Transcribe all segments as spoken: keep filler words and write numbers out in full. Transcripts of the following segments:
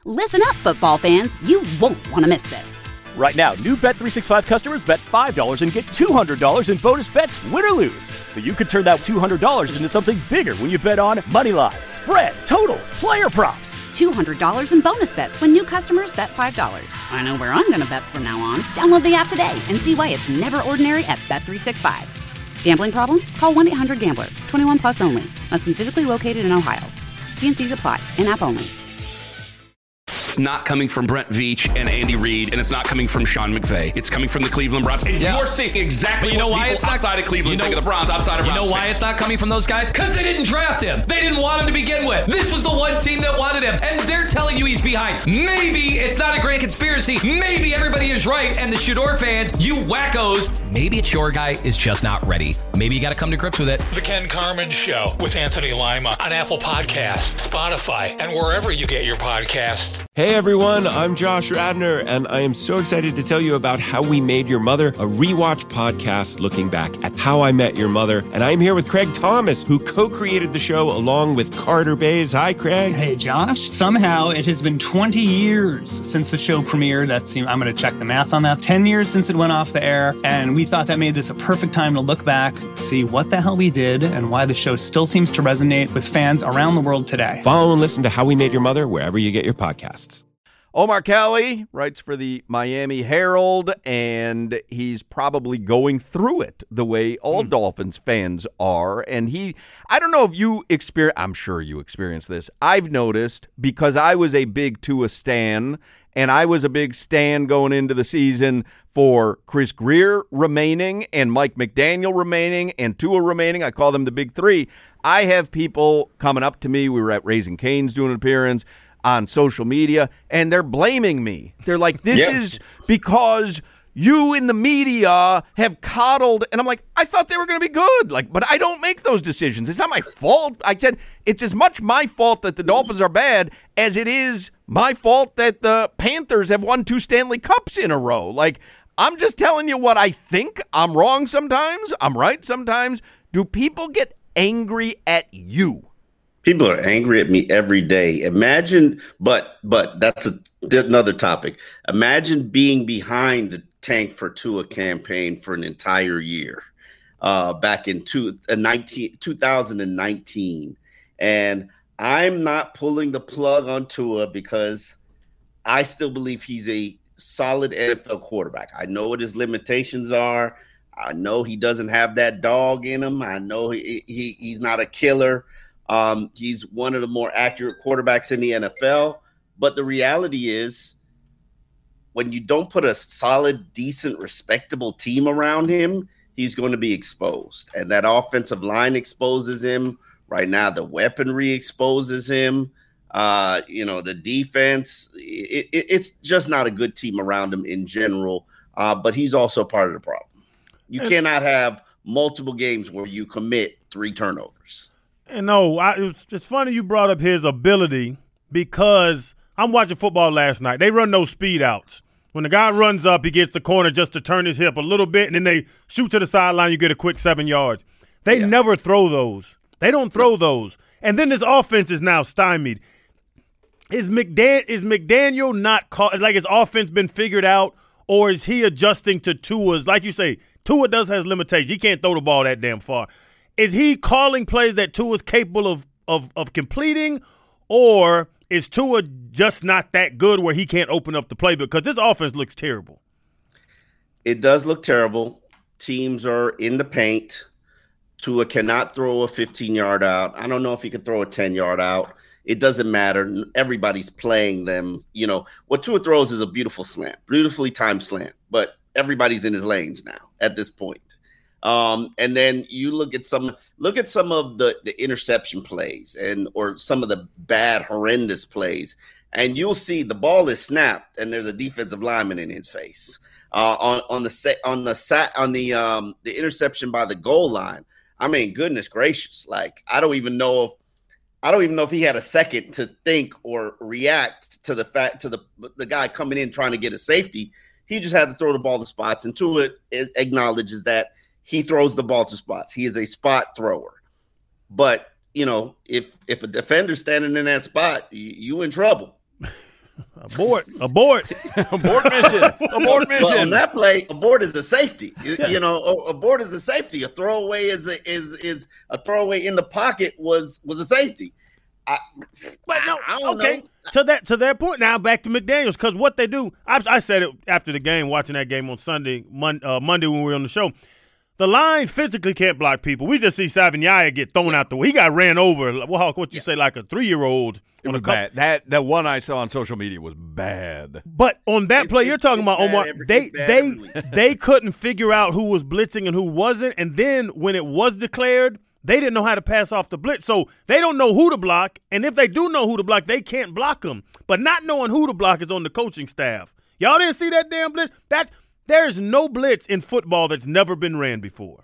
Listen up, football fans. You won't want to miss this. Right now, new Bet three sixty-five customers bet five dollars and get two hundred dollars in bonus bets, win or lose. So you could turn that two hundred dollars into something bigger when you bet on money line, spread, totals, player props. two hundred dollars in bonus bets when new customers bet five dollars. I know where I'm going to bet from now on. Download the app today and see why it's never ordinary at Bet three sixty-five. Gambling problem? Call one eight hundred gambler. twenty-one plus only. Must be physically located in Ohio. T and C's apply. In-app only. It's not coming from Brent Veach and Andy Reid, and it's not coming from Sean McVay. It's coming from the Cleveland Browns. And yeah. you're seeing exactly you know what why it's not, outside of Cleveland you know, think of the Browns, outside of You Browns know why fans. It's not coming from those guys? Because they didn't draft him. They didn't want him to begin with. This was the one team that wanted him, and they're telling you he's behind. Maybe it's not a grand conspiracy. Maybe everybody is right, and the Shador fans, you wackos, maybe it's your guy is just not ready. Maybe you got to come to grips with it. The Ken Carman Show with Anthony Lima on Apple Podcasts, Spotify, and wherever you get your podcasts. Hey everyone, I'm Josh Radner, and I am so excited to tell you about How We Made Your Mother, a rewatch podcast looking back at How I Met Your Mother. And I'm here with Craig Thomas, who co-created the show along with Carter Bays. Hi, Craig. Hey, Josh. Somehow it has been twenty years since the show premiered. That's, I'm going to check the math on that. ten years since it went off the air, and we thought that made this a perfect time to look back, see what the hell we did, and why the show still seems to resonate with fans around the world today. Follow and listen to How We Made Your Mother wherever you get your podcasts. Omar Kelly writes for the Miami Herald, and he's probably going through it the way all mm. Dolphins fans are. And he, I don't know if you experience, I'm sure you experienced this. I've noticed, because I was a big Tua stan, and I was a big stan going into the season for Chris Greer remaining and Mike McDaniel remaining and Tua remaining. I call them the big three. I have people coming up to me. We were at Raising Cane's doing an appearance on social media, and they're blaming me. They're like, this yeah. is because you in the media have coddled, and I'm like, I thought they were going to be good, like, but I don't make those decisions. It's not my fault. I said it's as much my fault that the Dolphins are bad as it is my fault that the Panthers have won two Stanley Cups in a row. Like, I'm just telling you what I think. I'm wrong sometimes. I'm right sometimes. Do people get angry at you? People are angry at me every day. Imagine, but but that's a, another topic. Imagine being behind the Tank for Tua campaign for an entire year uh, back in two, uh, nineteen, two thousand nineteen. And I'm not pulling the plug on Tua because I still believe he's a solid N F L quarterback. I know what his limitations are. I know he doesn't have that dog in him. I know he, he he's not a killer. Um, he's one of the more accurate quarterbacks in the N F L. But the reality is, when you don't put a solid, decent, respectable team around him, he's going to be exposed. And that offensive line exposes him. Right now, the weaponry exposes him. Uh, you know, the defense, it, it, it's just not a good team around him in general. Uh, but he's also part of the problem. You and, cannot have multiple games where you commit three turnovers. And no, I, it's, it's funny you brought up his ability, because I'm watching football last night. They run those speed outs. When the guy runs up, he gets the corner just to turn his hip a little bit, and then they shoot to the sideline, you get a quick seven yards. They yeah. never throw those. They don't throw those. And then this offense is now stymied. Is McDan- is McDaniel not caught? Like, his offense been figured out, or is he adjusting to Tua's? Like you say, Tua does has limitations. He can't throw the ball that damn far. Is he calling plays that Tua's capable of, of of completing, or is Tua just not that good where he can't open up the play? Because this offense looks terrible. It does look terrible. Teams are in the paint. Tua cannot throw a fifteen-yard out. I don't know if he could throw a ten-yard out. It doesn't matter. Everybody's playing them. You know, what Tua throws is a beautiful slant, beautifully timed slant, but everybody's in his lanes now at this point. Um, and then you look at some look at some of the, the interception plays and or some of the bad, horrendous plays, and you'll see the ball is snapped and there's a defensive lineman in his face. Uh, on on the set on the sat on the um the interception by the goal line. I mean, goodness gracious! Like, I don't even know if I don't even know if he had a second to think or react to the fact to the the guy coming in trying to get a safety. He just had to throw the ball to spots, and Tua acknowledges that. He throws the ball to spots. He is a spot thrower. But, you know, if if a defender's standing in that spot, you, you in trouble. Abort. Abort. Abort mission. Abort mission. Well, on that play, abort is a safety. Yeah. You know, abort is a safety. A throwaway is a, is is a throwaway in the pocket was was a safety. I, but no, I, I don't okay. know. To that to that point, now back to McDaniels, because what they do, I, I said it after the game, watching that game on Sunday, Mon, uh, Monday when we were on the show. The line physically can't block people. We just see Savigny get thrown out the way. He got ran over. Well, what you yeah. say, like a three-year-old. It was bad. That that one I saw on social media was bad. But on that it, play it, you're talking about, Omar, they they they couldn't figure out who was blitzing and who wasn't. And then when it was declared, they didn't know how to pass off the blitz. So they don't know who to block. And if they do know who to block, they can't block them. But not knowing who to block is on the coaching staff. Y'all didn't see that damn blitz? That's There's no blitz in football that's never been ran before.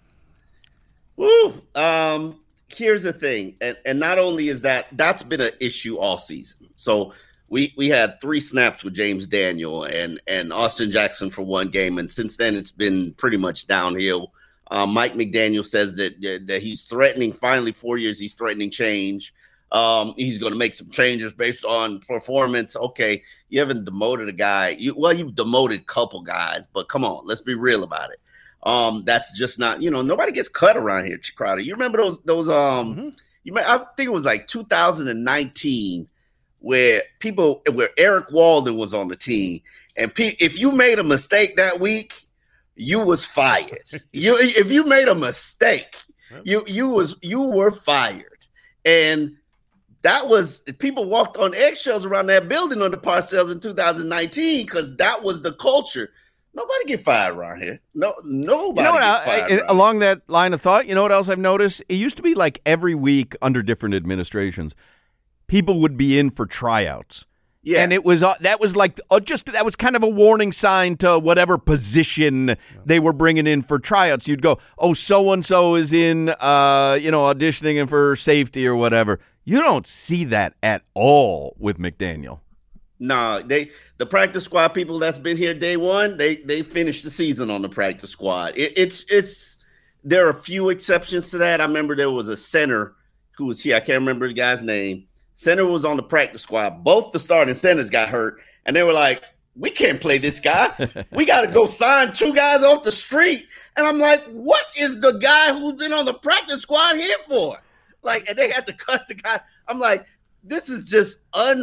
Woo. Um, here's the thing. And, and not only is that, that's been an issue all season. So we we had three snaps with James Daniel and, and Austin Jackson for one game. And since then, it's been pretty much downhill. Um, Mike McDaniel says that, that he's threatening, finally, four years, he's threatening change. Um, he's going to make some changes based on performance. Okay, you haven't demoted a guy. You, well, you've demoted a couple guys, but come on, let's be real about it. Um, that's just not, you know, nobody gets cut around here, Crowder. You remember those, those, um, mm-hmm. you may, I think it was like two thousand nineteen where people, where Eric Walden was on the team. And pe- if you made a mistake that week, you was fired. you, if you made a mistake, you, you was, you were fired. And that was, people walked on eggshells around that building under Parcells in two thousand nineteen because that was the culture. Nobody get fired around here. No, nobody you know what, gets I, fired. I, along that line of thought, you know what else I've noticed? It used to be like every week under different administrations, people would be in for tryouts. Yeah. And it was uh, that was like uh, just that was kind of a warning sign to whatever position they were bringing in for tryouts. You'd go, oh, so and so is in, uh, you know, auditioning and for safety or whatever. You don't see that at all with McDaniel. No, they the practice squad people that's been here day one, they they finished the season on the practice squad. It, it's it's there are a few exceptions to that. I remember there was a center who was here. I can't remember the guy's name. Center was on the practice squad. Both the starting centers got hurt, and they were like, we can't play this guy. We got to go sign two guys off the street. And I'm like, what is the guy who's been on the practice squad here for? Like, and they had to cut the guy. I'm like, this is just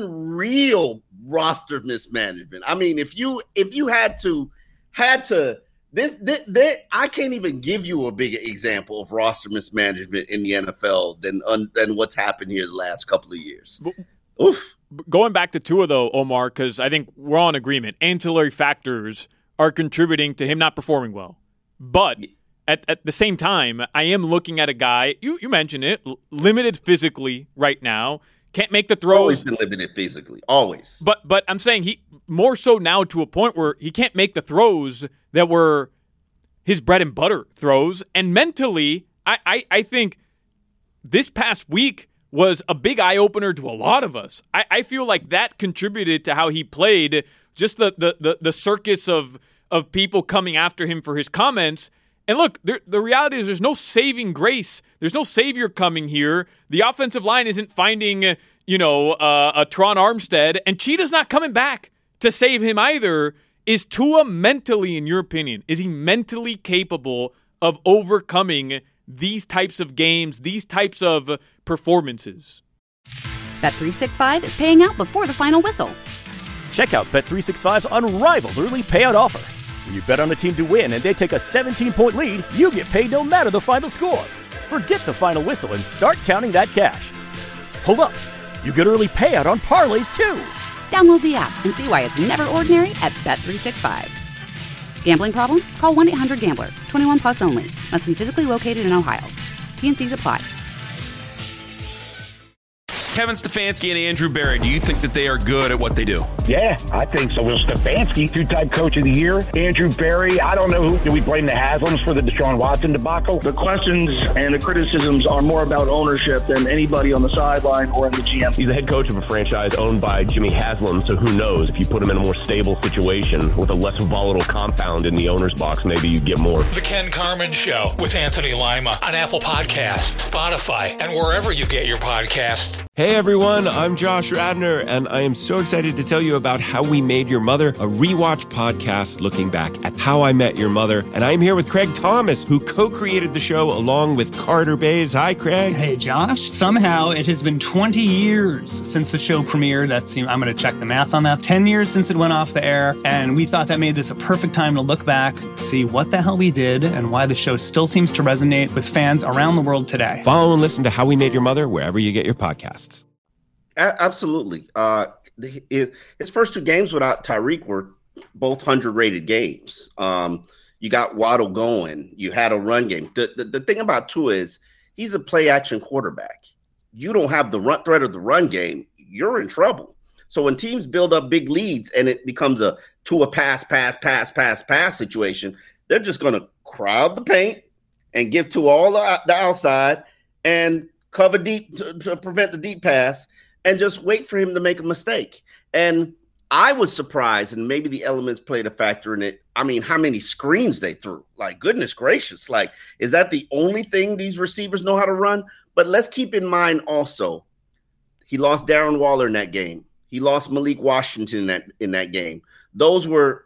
unreal roster mismanagement. I mean, if you if you had to had to this, this, this I can't even give you a bigger example of roster mismanagement in the N F L than than what's happened here the last couple of years. But, Oof. Going back to Tua though, Omar, because I think we're all in agreement. Ancillary factors are contributing to him not performing well, but. At, at the same time, I am looking at a guy, you, you mentioned it, limited physically right now, can't make the throws. Always been limited physically, always. But but I'm saying he more so now to a point where he can't make the throws that were his bread and butter throws. And mentally, I, I, I think this past week was a big eye-opener to a lot of us. I, I feel like that contributed to how he played, just the, the, the, the circus of, of people coming after him for his comments. And look, there, the reality is there's no saving grace. There's no savior coming here. The offensive line isn't finding, you know, uh, a Tron Armstead, and Cheetah's not coming back to save him either. Is Tua mentally, in your opinion, is he mentally capable of overcoming these types of games, these types of performances? Bet three sixty-five is paying out before the final whistle. Check out Bet three sixty-five's unrivaled early payout offer. When you bet on the team to win and they take a seventeen-point lead, you get paid no matter the final score. Forget the final whistle and start counting that cash. Hold up. You get early payout on parlays, too. Download the app and see why it's never ordinary at Bet three sixty-five. Gambling problem? Call one eight hundred gambler. twenty-one plus only. Must be physically located in Ohio. T N Cs apply. Kevin Stefanski and Andrew Berry, do you think that they are good at what they do? Yeah, I think so. Well, Stefanski, two-time coach of the year. Andrew Berry, I don't know who. Do we blame the Haslams for the Deshaun Watson debacle? The questions and the criticisms are more about ownership than anybody on the sideline or in the G M. He's the head coach of a franchise owned by Jimmy Haslam, so who knows? If you put him in a more stable situation with a less volatile compound in the owner's box, maybe you get more. The Ken Carman Show with Anthony Lima on Apple Podcasts, Spotify, and wherever you get your podcasts. Hey everyone, I'm Josh Radner, and I am so excited to tell you you about How We Made Your Mother, a rewatch podcast looking back at How I Met Your Mother. And I'm here with Craig Thomas, who co-created the show along with Carter Bays. Hi, Craig. Hey, Josh. Somehow it has been twenty years since the show premiered. That's, I'm going to check the math on that. ten years since it went off the air. And we thought that made this a perfect time to look back, see what the hell we did, and why the show still seems to resonate with fans around the world today. Follow and listen to How We Made Your Mother wherever you get your podcasts. A- absolutely. Uh, the, his first two games without Tyreek were both one hundred rated games. Um, you got Waddle going. You had a run game. The, the, the thing about Tua is he's a play-action quarterback. You don't have the run threat of the run game, you're in trouble. So when teams build up big leads and it becomes a Tua pass, pass, pass, pass, pass situation, they're just going to crowd the paint and give Tua all the, the outside and cover deep to, to prevent the deep pass and just wait for him to make a mistake. And I was surprised, and maybe the elements played a factor in it. I mean, how many screens they threw? Like, goodness gracious. Like, is that the only thing these receivers know how to run? But let's keep in mind also, he lost Darren Waller in that game. He lost Malik Washington in that, in that game. Those were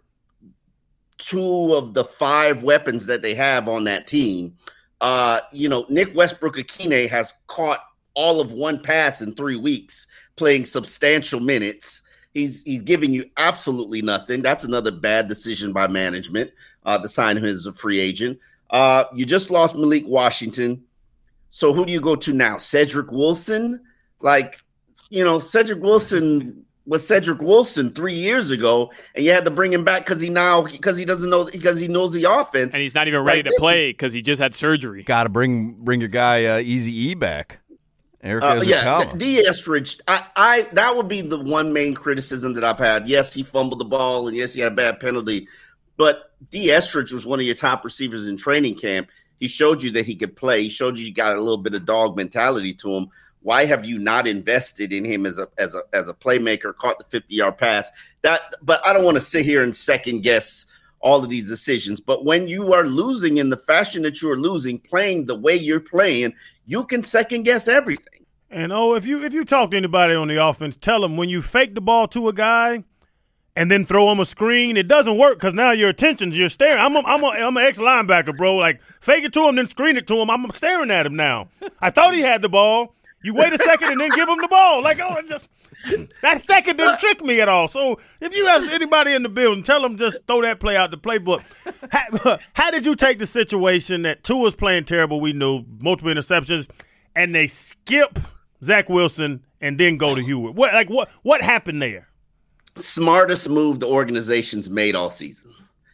two of the five weapons that they have on that team. Uh, you know, Nick Westbrook-Akine has caught all of one pass in three weeks, playing substantial minutes. He's he's giving you absolutely nothing. That's another bad decision by management uh, to sign him as a free agent. Uh, you just lost Malik Washington. So who do you go to now? Cedric Wilson? Like, you know, Cedric Wilson was Cedric Wilson three years ago, and you had to bring him back because he now because he doesn't know because he knows the offense, and he's not even ready like, to play because he just had surgery. Got to bring bring your guy uh, Easy E back. Eric uh, yeah, D. Estridge. I, I that would be the one main criticism that I've had. Yes, he fumbled the ball, and yes, he had a bad penalty. But D. Estridge was one of your top receivers in training camp. He showed you that he could play. He showed you you got a little bit of dog mentality to him. Why have you not invested in him as a as a as a playmaker? Caught the fifty-yard pass. That, but I don't want to sit here and second guess all of these decisions. But when you are losing in the fashion that you are losing, playing the way you're playing, you can second guess everything. And oh, if you if you talk to anybody on the offense, tell them when you fake the ball to a guy and then throw him a screen, it doesn't work because now your attention's you're staring. I'm a, I'm a, I'm an ex-linebacker, bro. Like, fake it to him, then screen it to him. I'm staring at him now. I thought he had the ball. You wait a second and then give him the ball. Like, oh, it just that second didn't trick me at all. So if you have anybody in the building, tell them just throw that play out the playbook. How, how did you take the situation that Tua's playing terrible? We knew multiple interceptions, and they skip Zach Wilson and then go to Hewitt. What like what what happened there? Smartest move the organization's made all season.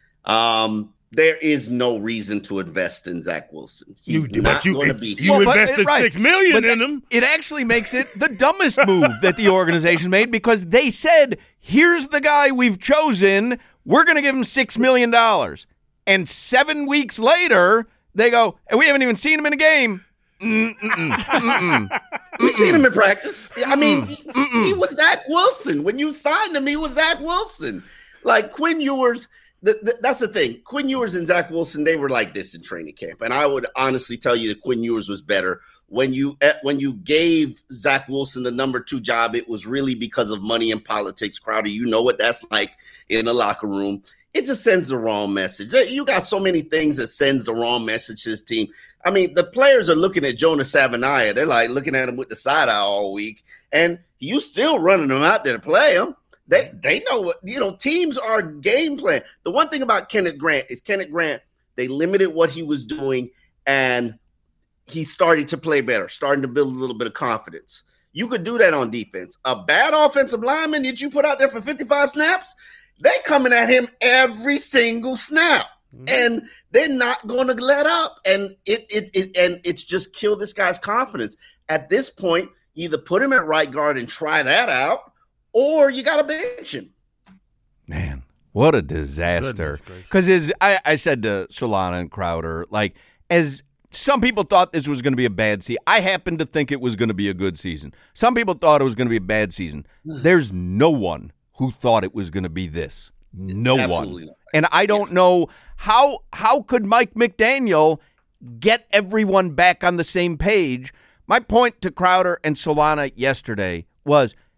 Um, there is no reason to invest in Zach Wilson. He's you, not you, going to be. You well, invested right. six million but in that, him. It actually makes it the dumbest move that the organization made because they said, "Here's the guy we've chosen. We're going to give him six million dollars." And seven weeks later, they go, "And we haven't even seen him in a game." Mm-mm, mm-mm, mm-mm. We've seen him in practice. I mean, he, he was Zach Wilson. When you signed him, he was Zach Wilson. Like Quinn Ewers, the, the, that's the thing. Quinn Ewers and Zach Wilson, they were like this in training camp. And I would honestly tell you that Quinn Ewers was better. When you when you gave Zach Wilson the number two job, it was really because of money and politics. Crowder, you know what that's like in the locker room. It just sends the wrong message. You got so many things that sends the wrong message to his team. I mean, the players are looking at Jonas Savaiinaea. They're like looking at him with the side eye all week, and you still running them out there to play him. They they know what, you know, teams are game plan. The one thing about Kenneth Grant is Kenneth Grant, they limited what he was doing, and he started to play better, starting to build a little bit of confidence. You could do that on defense. A bad offensive lineman that you put out there for fifty-five snaps, they coming at him every single snap. Mm-hmm. And they're not going to let up. And it, it it and it's just killed this guy's confidence. At this point, you either put him at right guard and try that out, or you got to bench him. Man, what a disaster. Because as I, I said to Solana and Crowder, like, as some people thought this was going to be a bad season, I happen to think it was going to be a good season. Some people thought it was going to be a bad season. There's no one who thought it was going to be this. No Absolutely one. Not. And I don't know how how could Mike McDaniel get everyone back on the same page. My point to Crowder and Solana yesterday was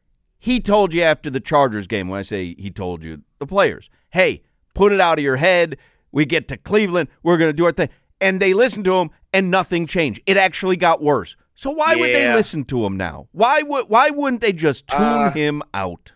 he told you after the Chargers game, when I say he told you, the players, hey, put it out of your head. We get to Cleveland. We're going to do our thing. And they listened to him, and nothing changed. It actually got worse. So why yeah. would they listen to him now? Why would why wouldn't they just tune uh, him out?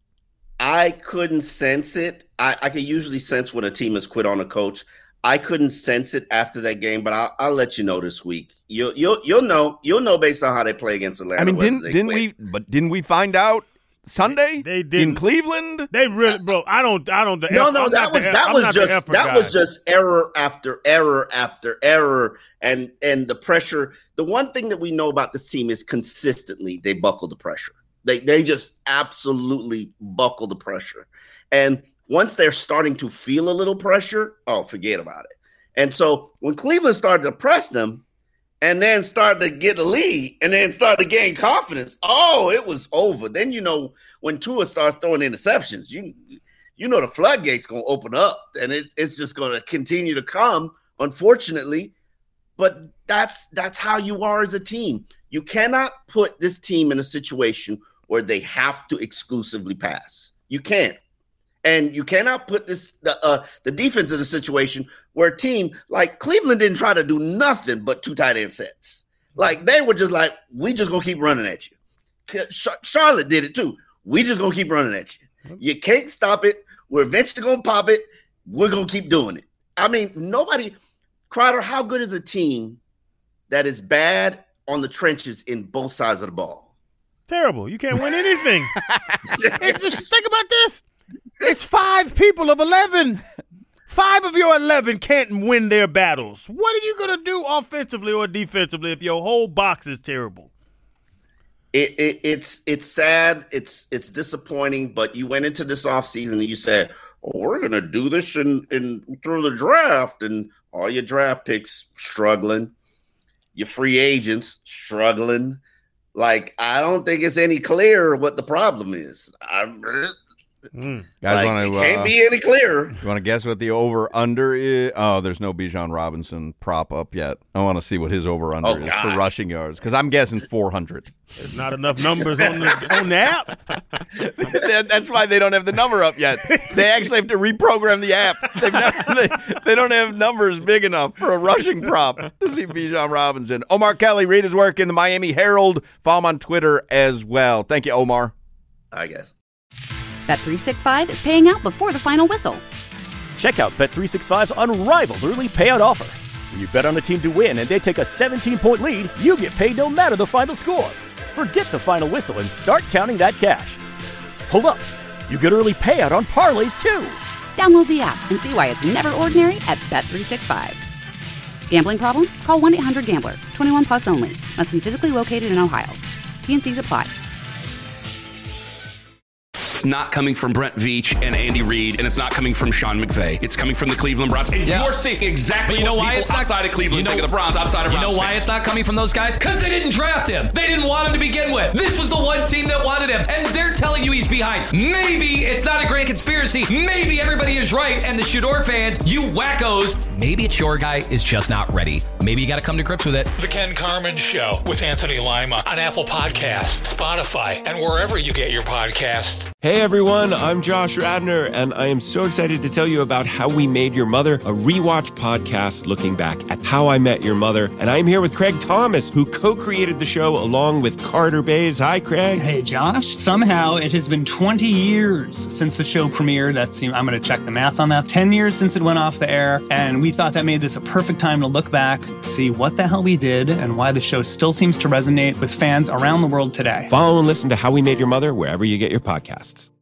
I couldn't sense it. I, I can usually sense when a team has quit on a coach. I couldn't sense it after that game, but I'll, I'll let you know this week. You'll you'll you'll know you'll know based on how they play against Atlanta. I mean, didn't didn't quit. we? But didn't we find out Sunday? They, they did in Cleveland. They really, bro. I don't. I don't. The no, F, no, I'm that was the, that I'm was just that guy. was just error after error after error, and and the pressure. The one thing that we know about this team is consistently they buckle the pressure. They they just absolutely buckle the pressure, and once they're starting to feel a little pressure, oh, forget about it. And so when Cleveland started to press them and then started to get a lead and then started to gain confidence, oh, it was over. Then, you know, when Tua starts throwing interceptions, you you know the floodgates going to open up and it, it's just going to continue to come, unfortunately. But that's that's how you are as a team. You cannot put this team in a situation where they have to exclusively pass. You can't. And you cannot put this the uh, the defense in a situation where a team like Cleveland didn't try to do nothing but two tight end sets. Like they were just like, we just gonna keep running at you. Charlotte did it too. We just gonna keep running at you. You can't stop it. We're eventually gonna pop it. We're gonna keep doing it. I mean, nobody. Crowder, how good is a team that is bad on the trenches in both sides of the ball? Terrible. You can't win anything. Hey, just think about this. It's five people of eleven. Five of your eleven can't win their battles. What are you going to do offensively or defensively if your whole box is terrible? It, it, it's it's sad. It's it's disappointing. But you went into this offseason and you said, oh, we're going to do this in, in through the draft. And all your draft picks struggling. Your free agents struggling. Like, I don't think it's any clearer what the problem is. I Mm. Guys, like, want to, it can't uh, be any clearer. You want to guess what the over-under is? Oh, there's no Bijan Robinson prop up yet. I want to see what his over-under oh, is God. for rushing yards, because I'm guessing four hundred. There's not enough numbers on the, on the app. that, that's why they don't have the number up yet. They actually have to reprogram the app. They've never, they, they don't have numbers big enough for a rushing prop to see Bijan Robinson. Omar Kelly, read his work in the Miami Herald. Follow him on Twitter as well. Thank you, Omar. I guess. Bet three sixty-five is paying out before the final whistle. Check out Bet three sixty-five's unrivaled early payout offer. When you bet on a team to win and they take a seventeen-point lead, you get paid no matter the final score. Forget the final whistle and start counting that cash. Hold up. You get early payout on parlays, too. Download the app and see why it's never ordinary at Bet three sixty-five. Gambling problem? Call one eight hundred gambler. twenty-one plus only. Must be physically located in Ohio. T and C's apply. It's not coming from Brent Veach and Andy Reid, and it's not coming from Sean McVay. It's coming from the Cleveland Browns. And yeah. you're seeing exactly but you know what why people it's not, outside of Cleveland you know, think of the Browns outside of You Browns know why fans. it's not coming from those guys? Because they didn't draft him. They didn't want him to begin with. This was the one team that wanted him, and they're telling you he's behind. Maybe it's not a grand conspiracy. Maybe everybody is right, and the Shador fans, you wackos, maybe it's your guy is just not ready. Maybe you got to come to grips with it. The Ken Carman Show with Anthony Lima on Apple Podcasts, Spotify, and wherever you get your podcasts. Hey everyone, I'm Josh Radner, and I am so excited to tell you about How We Made Your Mother, a rewatch podcast looking back at How I Met Your Mother. And I'm here with Craig Thomas, who co-created the show along with Carter Bays. Hi, Craig. Hey, Josh. Somehow it has been twenty years since the show premiered. That's, I'm going to check the math on that. ten years since it went off the air, and we thought that made this a perfect time to look back, see what the hell we did, and why the show still seems to resonate with fans around the world today. Follow and listen to How We Made Your Mother wherever you get your podcasts.